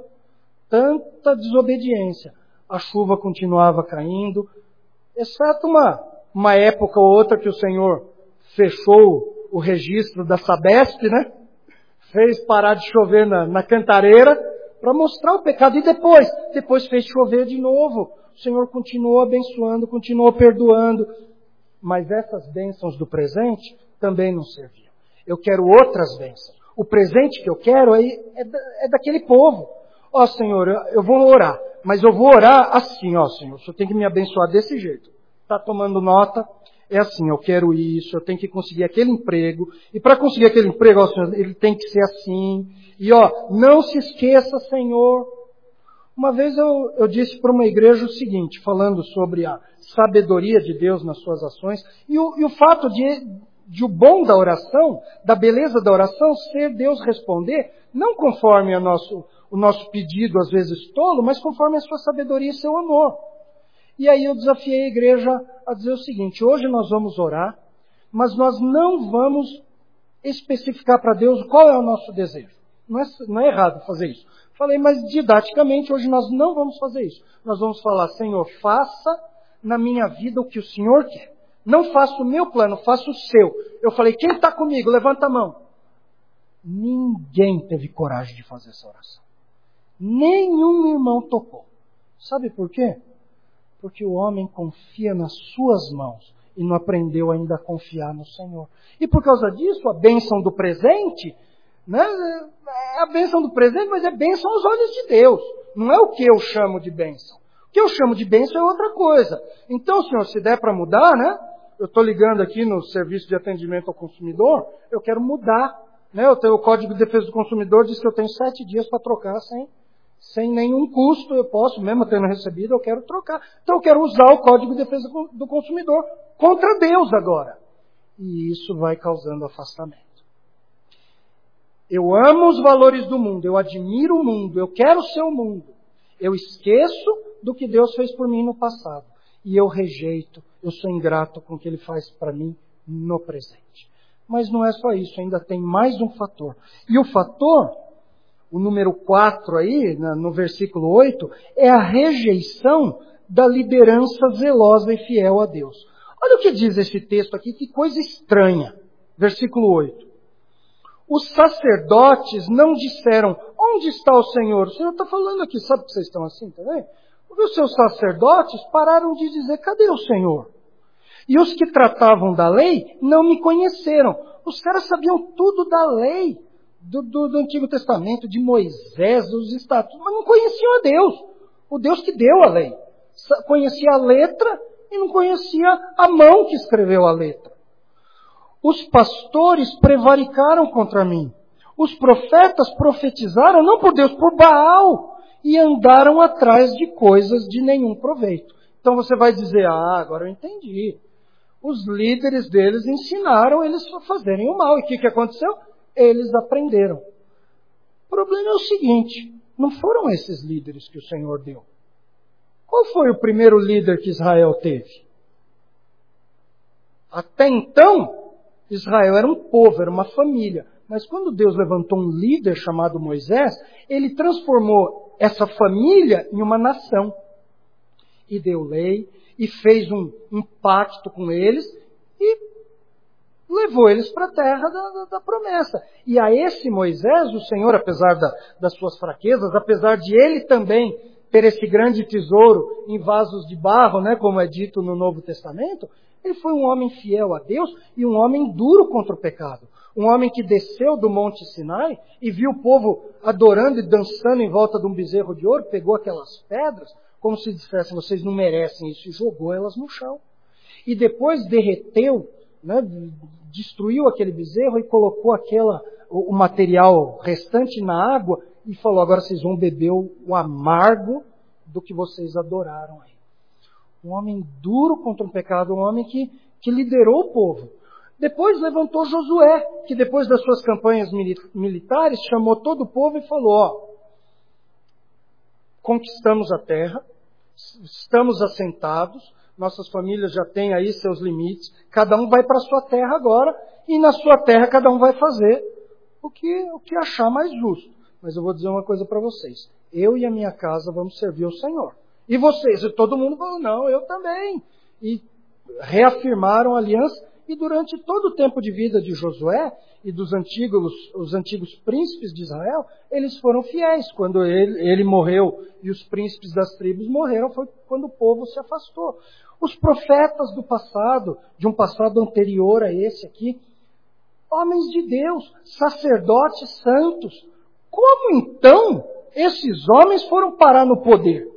tanta desobediência, a chuva continuava caindo, exceto uma época ou outra que o Senhor fechou o registro da Sabesp, né? Fez parar de chover na cantareira para mostrar o pecado. E depois fez chover de novo. O Senhor continuou abençoando, continuou perdoando. Mas essas bênçãos do presente também não serviam. Eu quero outras bênçãos. O presente que eu quero é daquele povo. Senhor, eu vou orar. Mas eu vou orar assim, Senhor. O Senhor tem que me abençoar desse jeito. Está tomando nota? É assim, eu quero isso, eu tenho que conseguir aquele emprego. E para conseguir aquele emprego, Senhor, ele tem que ser assim. E não se esqueça, Senhor. Uma vez eu disse para uma igreja o seguinte, falando sobre a sabedoria de Deus nas suas ações, e o fato de o bom da oração, da beleza da oração, ser Deus responder, não conforme o nosso pedido, às vezes tolo, mas conforme a sua sabedoria e seu amor. E aí eu desafiei a igreja a dizer o seguinte, hoje nós vamos orar, mas nós não vamos especificar para Deus qual é o nosso desejo. Não é errado fazer isso. Falei, mas didaticamente hoje nós não vamos fazer isso. Nós vamos falar, Senhor, faça na minha vida o que o Senhor quer. Não faça o meu plano, faça o seu. Eu falei, quem está comigo? Levanta a mão. Ninguém teve coragem de fazer essa oração. Nenhum irmão topou. Sabe por quê? Porque o homem confia nas suas mãos e não aprendeu ainda a confiar no Senhor. E por causa disso, a bênção do presente, né, é a bênção do presente, mas é bênção aos olhos de Deus. Não é o que eu chamo de bênção. O que eu chamo de bênção é outra coisa. Então, Senhor, se der para mudar, né? Eu estou ligando aqui no serviço de atendimento ao consumidor, eu quero mudar. Né? O Código de Defesa do Consumidor diz que eu tenho 7 dias para trocar sem nenhum custo. Eu posso, mesmo tendo recebido, eu quero trocar. Então eu quero usar o Código de Defesa do Consumidor contra Deus agora. E isso vai causando afastamento. Eu amo os valores do mundo, eu admiro o mundo, eu quero ser o mundo. Eu esqueço do que Deus fez por mim no passado. E eu rejeito, eu sou ingrato com o que Ele faz para mim no presente. Mas não é só isso, ainda tem mais um fator. E o fator, o número 4 aí, no versículo 8, é a rejeição da liderança zelosa e fiel a Deus. Olha o que diz esse texto aqui, que coisa estranha. Versículo 8. Os sacerdotes não disseram, onde está o Senhor? O Senhor está falando aqui, sabe que vocês estão assim também? Porque os seus sacerdotes pararam de dizer, cadê o Senhor? E os que tratavam da lei não me conheceram. Os caras sabiam tudo da lei, do Antigo Testamento, de Moisés, dos estatutos, mas não conheciam a Deus, o Deus que deu a lei. Conhecia a letra e não conhecia a mão que escreveu a letra. Os pastores prevaricaram contra mim. Os profetas profetizaram, não por Deus, por Baal. E andaram atrás de coisas de nenhum proveito. Então você vai dizer, agora eu entendi. Os líderes deles ensinaram eles a fazerem o mal. E o que aconteceu? Eles aprenderam. O problema é o seguinte, não foram esses líderes que o Senhor deu. Qual foi o primeiro líder que Israel teve? Até então, Israel era um povo, era uma família. Mas quando Deus levantou um líder chamado Moisés, ele transformou essa família em uma nação. E deu lei, e fez um pacto com eles, e levou eles para a terra da promessa. E a esse Moisés, o Senhor, apesar das suas fraquezas, apesar de ele também ter esse grande tesouro em vasos de barro, né, como é dito no Novo Testamento. Ele foi um homem fiel a Deus e um homem duro contra o pecado. Um homem que desceu do Monte Sinai e viu o povo adorando e dançando em volta de um bezerro de ouro, pegou aquelas pedras, como se dissesse, vocês não merecem isso, e jogou elas no chão. E depois derreteu, né, destruiu aquele bezerro e colocou o material restante na água e falou, agora vocês vão beber o amargo do que vocês adoraram aí. Um homem duro contra o pecado, um homem que liderou o povo. Depois levantou Josué, que depois das suas campanhas militares, chamou todo o povo e falou, conquistamos a terra, estamos assentados, nossas famílias já têm aí seus limites, cada um vai para a sua terra agora, e na sua terra cada um vai fazer o que achar mais justo. Mas eu vou dizer uma coisa para vocês, eu e a minha casa vamos servir ao Senhor. E vocês? E todo mundo falou, não, eu também. E reafirmaram a aliança. E durante todo o tempo de vida de Josué e dos os antigos príncipes de Israel, eles foram fiéis. Quando ele morreu e os príncipes das tribos morreram, foi quando o povo se afastou. Os profetas do passado, de um passado anterior a esse aqui, homens de Deus, sacerdotes santos, como então esses homens foram parar no poder?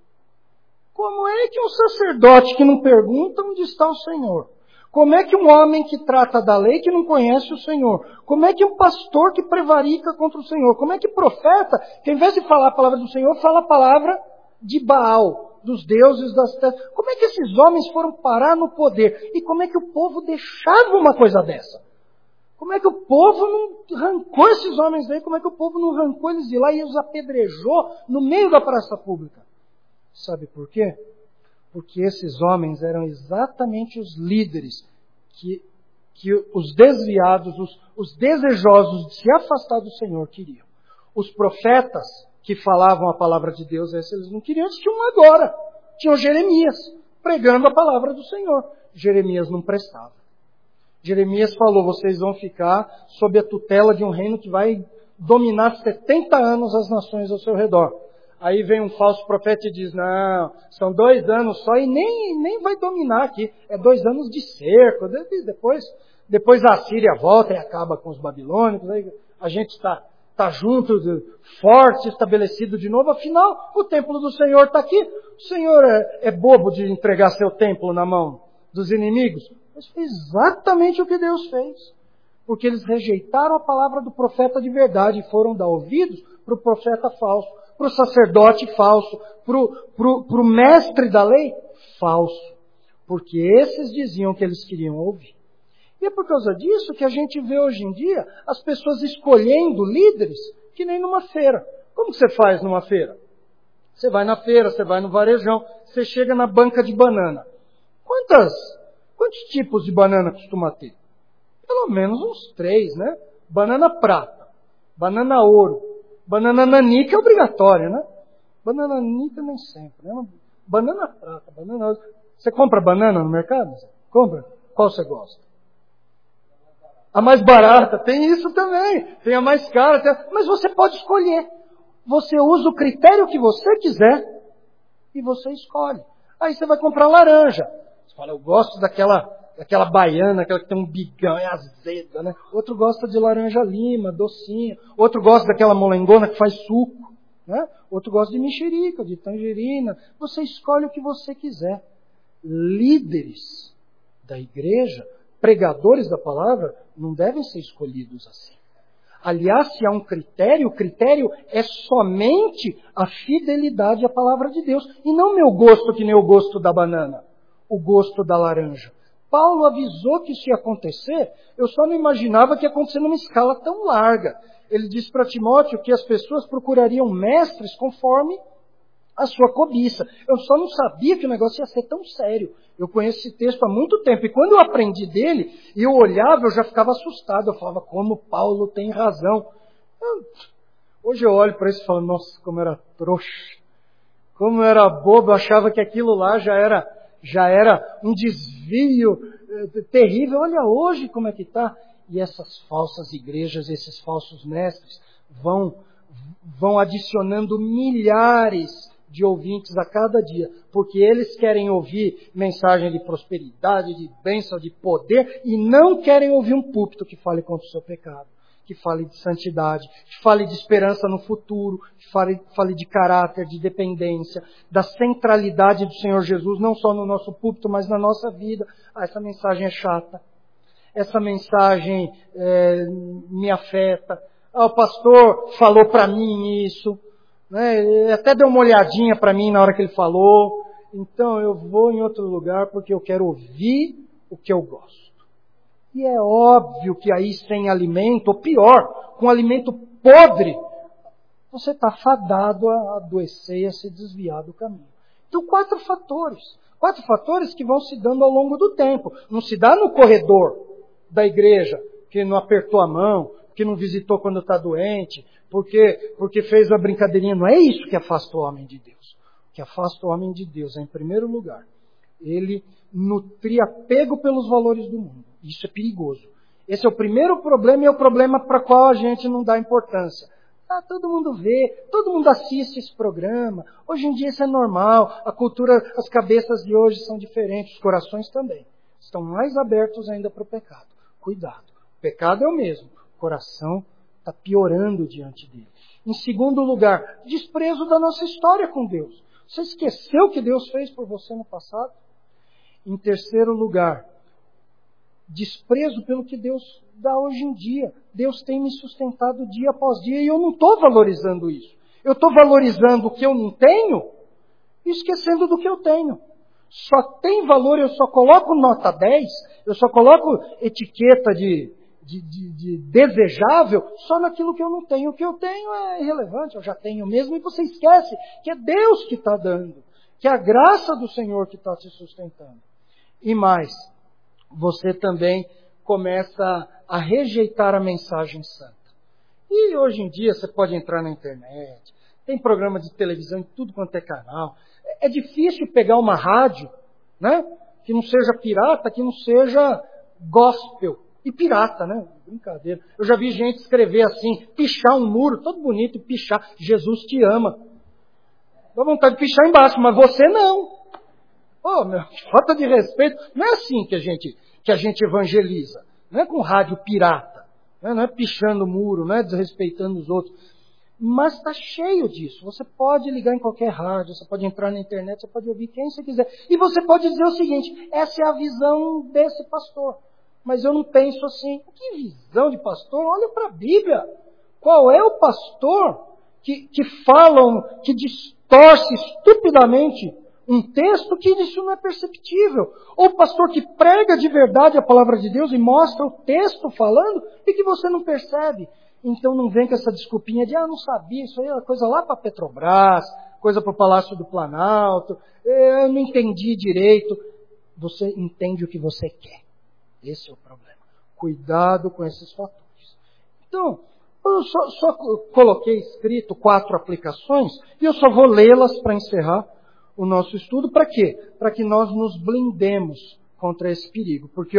Como é que um sacerdote que não pergunta onde está o Senhor? Como é que um homem que trata da lei que não conhece o Senhor? Como é que um pastor que prevarica contra o Senhor? Como é que profeta, que ao invés de falar a palavra do Senhor, fala a palavra de Baal, dos deuses das terras? Como é que esses homens foram parar no poder? E como é que o povo deixava uma coisa dessa? Como é que o povo não arrancou esses homens daí? Como é que o povo não arrancou eles de lá e os apedrejou no meio da praça pública? Sabe por quê? Porque esses homens eram exatamente os líderes que os desviados, os desejosos de se afastar do Senhor queriam. Os profetas que falavam a palavra de Deus, esses eles não queriam, eles tinham agora. Tinham Jeremias pregando a palavra do Senhor. Jeremias não prestava. Jeremias falou, vocês vão ficar sob a tutela de um reino que vai dominar 70 anos as nações ao seu redor. Aí vem um falso profeta e diz, não, são 2 anos só e nem vai dominar aqui. É 2 anos de cerco. Depois a Síria volta e acaba com os babilônicos. Aí a gente está junto, forte, estabelecido de novo. Afinal, o templo do Senhor está aqui. O Senhor é bobo de entregar seu templo na mão dos inimigos. Mas foi exatamente o que Deus fez. Porque eles rejeitaram a palavra do profeta de verdade e foram dar ouvidos para o profeta falso. Para o sacerdote falso, para o mestre da lei falso. Porque esses diziam que eles queriam ouvir. E é por causa disso que a gente vê hoje em dia as pessoas escolhendo líderes que nem numa feira. Como que você faz numa feira? Você vai na feira, você vai no varejão, você chega na banca de banana. Quantos tipos de banana costuma ter? Pelo menos uns 3, né? Banana prata, banana ouro, banana nanica é obrigatório, né? Banana nanica nem sempre, né? Banana prata, banana ouro. Você compra banana no mercado? Compra? Qual você gosta? A mais barata, tem isso também. Tem a mais cara, mas você pode escolher. Você usa o critério que você quiser e você escolhe. Aí você vai comprar laranja. Você fala, eu gosto daquela baiana, aquela que tem um bigão, é azeda, né? Outro gosta de laranja lima, docinha. Outro gosta daquela molengona que faz suco, né? Outro gosta de mexerica, de tangerina. Você escolhe o que você quiser. Líderes da igreja, pregadores da palavra, não devem ser escolhidos assim. Aliás, se há um critério, o critério é somente a fidelidade à palavra de Deus. E não meu gosto que nem o gosto da banana, o gosto da laranja. Paulo avisou que isso ia acontecer, eu só não imaginava que ia acontecer numa escala tão larga. Ele disse para Timóteo que as pessoas procurariam mestres conforme a sua cobiça. Eu só não sabia que o negócio ia ser tão sério. Eu conheço esse texto há muito tempo. E quando eu aprendi dele, e eu olhava, eu já ficava assustado. Eu falava, como Paulo tem razão. Hoje eu olho para isso e falo, nossa, como era trouxa. Como era bobo. Eu achava que aquilo lá já era um desvio terrível. Olha hoje como é que está. E essas falsas igrejas, esses falsos mestres, vão adicionando milhares de ouvintes a cada dia, porque eles querem ouvir mensagem de prosperidade, de bênção, de poder, e não querem ouvir um púlpito que fale contra o seu pecado, que fale de santidade, que fale de esperança no futuro, que fale de caráter, de dependência, da centralidade do Senhor Jesus, não só no nosso púlpito, mas na nossa vida. Essa mensagem é chata. Essa mensagem me afeta. O pastor falou para mim isso, né? Ele até deu uma olhadinha para mim na hora que ele falou. Então eu vou em outro lugar porque eu quero ouvir o que eu gosto. E é óbvio que aí sem alimento, ou pior, com alimento podre, você está fadado a adoecer e a se desviar do caminho. Então 4 fatores. 4 fatores que vão se dando ao longo do tempo. Não se dá no corredor da igreja, que não apertou a mão, que não visitou quando está doente, porque fez a brincadeirinha. Não é isso que afasta o homem de Deus. O que afasta o homem de Deus é, em primeiro lugar, ele nutrir apego pelos valores do mundo. Isso é perigoso. Esse é o primeiro problema e é o problema para o qual a gente não dá importância. Todo mundo vê, todo mundo assiste esse programa. Hoje em dia isso é normal. A cultura, as cabeças de hoje são diferentes, os corações também. Estão mais abertos ainda para o pecado. Cuidado. O pecado é o mesmo. O coração está piorando diante dele. Em segundo lugar, desprezo da nossa história com Deus. Você esqueceu o que Deus fez por você no passado? Em terceiro lugar, desprezo pelo que Deus dá hoje em dia. Deus tem me sustentado dia após dia e eu não estou valorizando isso. Eu estou valorizando o que eu não tenho e esquecendo do que eu tenho. Só tem valor, eu só coloco nota 10, eu só coloco etiqueta de desejável só naquilo que eu não tenho. O que eu tenho é irrelevante, eu já tenho mesmo, e você esquece que é Deus que está dando, que é a graça do Senhor que está te sustentando. E mais, você também começa a rejeitar a mensagem santa. E hoje em dia você pode entrar na internet, tem programa de televisão em tudo quanto é canal. É difícil pegar uma rádio, né, que não seja pirata, que não seja gospel. E pirata, né? Brincadeira. Eu já vi gente escrever assim, pichar um muro, todo bonito, e pichar, Jesus te ama. Dá vontade de pichar embaixo, mas você não. Meu, falta de respeito. Não é assim que a gente evangeliza. Não é com rádio pirata. Não é pichando o muro, não é desrespeitando os outros. Mas está cheio disso. Você pode ligar em qualquer rádio, você pode entrar na internet, você pode ouvir quem você quiser. E você pode dizer o seguinte, essa é a visão desse pastor. Mas eu não penso assim. Que visão de pastor? Olha para a Bíblia. Qual é o pastor que distorce estupidamente um texto que isso não é perceptível? Ou o pastor que prega de verdade a palavra de Deus e mostra o texto falando e que você não percebe? Então não vem com essa desculpinha de, não sabia, isso aí é coisa lá para Petrobras, coisa para o Palácio do Planalto, eu não entendi direito. Você entende o que você quer. Esse é o problema. Cuidado com esses fatores. Então, eu só coloquei escrito 4 aplicações e eu só vou lê-las para encerrar o nosso estudo. Para quê? Para que nós nos blindemos contra esse perigo. Porque,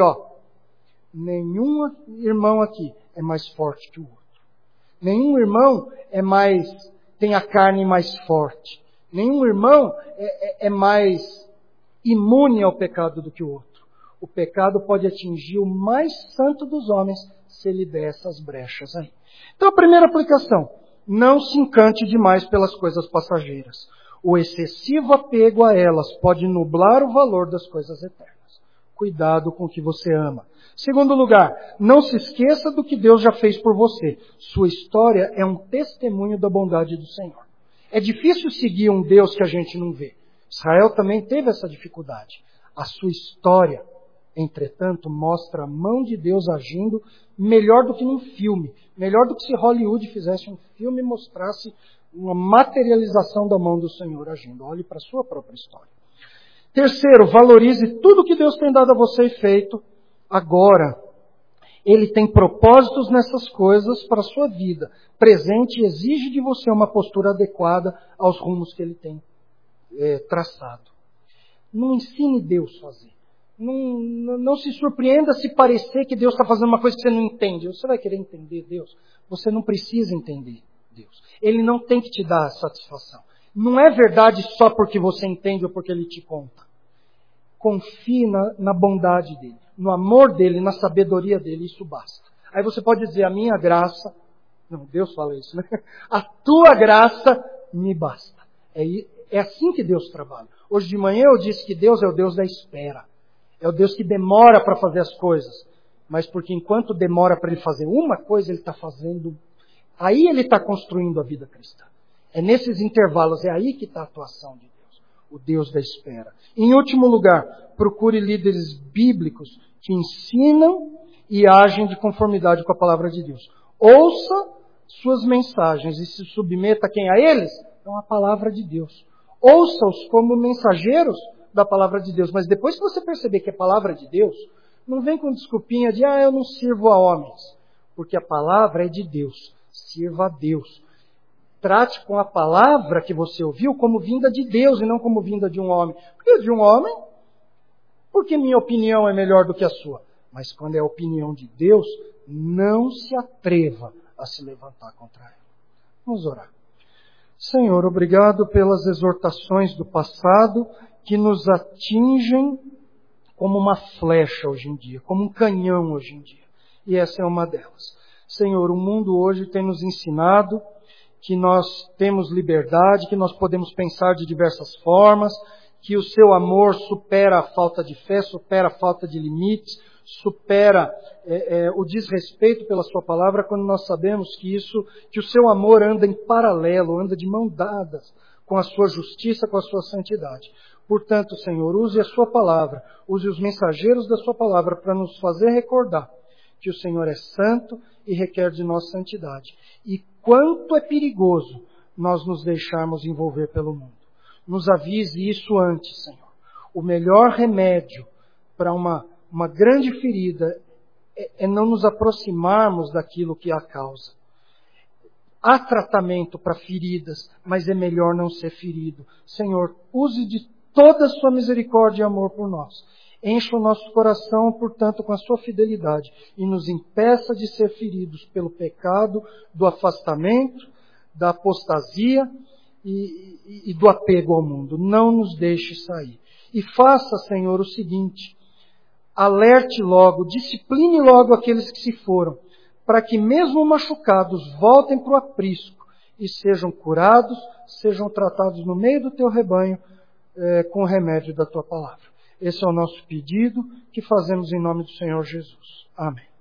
nenhum irmão aqui é mais forte que o outro. Nenhum irmão tem a carne mais forte. Nenhum irmão é mais imune ao pecado do que o outro. O pecado pode atingir o mais santo dos homens se ele der essas brechas aí. Então, a primeira aplicação, não se encante demais pelas coisas passageiras. O excessivo apego a elas pode nublar o valor das coisas eternas. Cuidado com o que você ama. Segundo lugar, não se esqueça do que Deus já fez por você. Sua história é um testemunho da bondade do Senhor. É difícil seguir um Deus que a gente não vê. Israel também teve essa dificuldade. A sua história, entretanto, mostra a mão de Deus agindo melhor do que num filme. Melhor do que se Hollywood fizesse um filme e mostrasse uma materialização da mão do Senhor agindo. Olhe para a sua própria história. Terceiro, valorize tudo que Deus tem dado a você e feito agora. Ele tem propósitos nessas coisas para a sua vida. Presente exige de você uma postura adequada aos rumos que Ele tem traçado. Não ensine Deus a fazer. Não se surpreenda se parecer que Deus está fazendo uma coisa que você não entende. Você vai querer entender Deus? Você não precisa entender Deus. Ele não tem que te dar satisfação. Não é verdade só porque você entende ou porque ele te conta. Confie na bondade dele, no amor dele, na sabedoria dele, isso basta. Aí você pode dizer, a minha graça, não, Deus fala isso, né? A tua graça me basta. É assim que Deus trabalha. Hoje de manhã eu disse que Deus é o Deus da espera. É o Deus que demora para fazer as coisas. Mas porque enquanto demora para ele fazer uma coisa, ele está fazendo. Aí ele está construindo a vida cristã. É nesses intervalos, é aí que está a atuação de Deus. O Deus da espera. Em último lugar, procure líderes bíblicos que ensinam e agem de conformidade com a palavra de Deus. Ouça suas mensagens e se submeta quem a eles? Então a palavra de Deus. Ouça-os como mensageiros da palavra de Deus. Mas depois que você perceber que é palavra de Deus, não vem com desculpinha de, eu não sirvo a homens. Porque a palavra é de Deus. Sirva a Deus. Trate com a palavra que você ouviu como vinda de Deus e não como vinda de um homem. Porque de um homem, porque minha opinião é melhor do que a sua. Mas quando é a opinião de Deus, não se atreva a se levantar contra ela. Vamos orar. Senhor, obrigado pelas exortações do passado que nos atingem como uma flecha hoje em dia, como um canhão hoje em dia. E essa é uma delas. Senhor, o mundo hoje tem nos ensinado que nós temos liberdade, que nós podemos pensar de diversas formas, que o seu amor supera a falta de fé, supera a falta de limites, supera o desrespeito pela sua palavra, quando nós sabemos que o seu amor anda em paralelo, anda de mão dadas com a sua justiça, com a sua santidade. Portanto, Senhor, use a sua palavra, use os mensageiros da sua palavra para nos fazer recordar que o Senhor é santo e requer de nós santidade. E quanto é perigoso nós nos deixarmos envolver pelo mundo. Nos avise isso antes, Senhor. O melhor remédio para uma grande ferida é não nos aproximarmos daquilo que a causa. Há tratamento para feridas, mas é melhor não ser ferido. Senhor, use de toda a sua misericórdia e amor por nós. Encha o nosso coração, portanto, com a sua fidelidade e nos impeça de ser feridos pelo pecado, do afastamento, da apostasia e do apego ao mundo. Não nos deixe sair. E faça, Senhor, o seguinte: alerte logo, discipline logo aqueles que se foram, para que mesmo machucados voltem para o aprisco e sejam curados, sejam tratados no meio do teu rebanho com o remédio da tua palavra. Esse é o nosso pedido que fazemos em nome do Senhor Jesus. Amém.